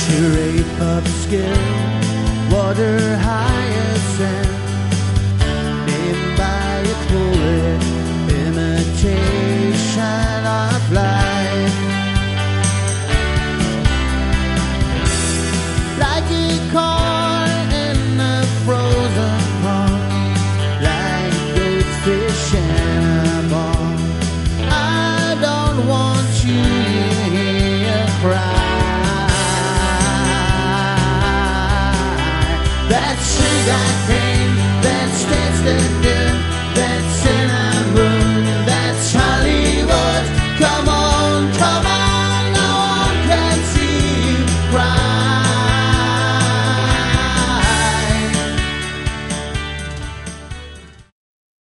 rape of skill, water hyacinth, named by a poet, imitation of life.